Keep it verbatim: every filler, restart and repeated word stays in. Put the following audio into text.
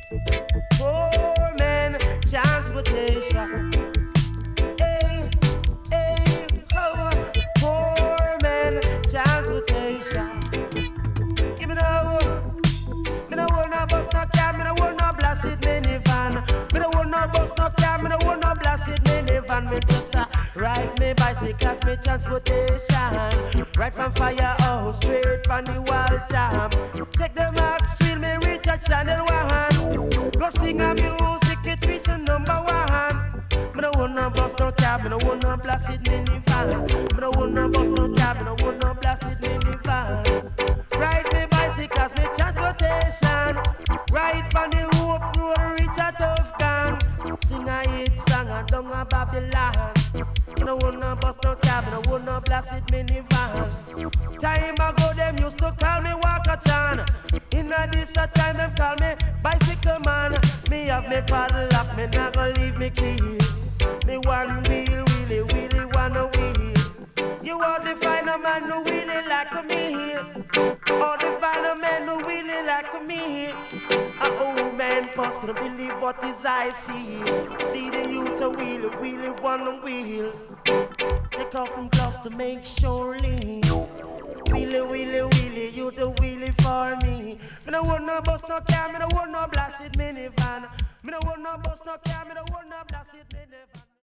Poor man, transportation. Hey, hey, oh, poor man, transportation. Give me no, me no want no bus, no cab, me no want no blasted minivan. Me no want no bus, no cab, me no want no blasted minivan. Me just uh, ride me bicycle, me transportation. Right from Firehouse, straight from the Waltham. Take the max, feel me reach a channel one. Go sing a music, it reach a number one. Me no want no bus, no cab, me no want no blasted minivan. Me no want no bus, no cab, me no want no blasted minivan. Ride me bicycles, me transportation. Ride from the Hope Road, reach a tough gang. Sing a hit song, a down a Babylon. Me no want no bus, no cab, me no want no blasted minivan. Time ago, them used to call me Walkerton. In a this a time, them call me bicycle man. Me have me paddle lock, me not gonna leave me key. Me one wheel, really, really wanna wheel. You are the final man who really like me. Or the final man who really like me. An old man pause, couldn't believe what his eyes see. See the youth a wheel, really wanna wheel. Take off from close to make sure lean. Wheelie, wheelie, wheelie, you the wheelie for me. Me no want no bus, no car, me no want no blasted minivan. Me no want no bus, no car, me no want no blasted minivan.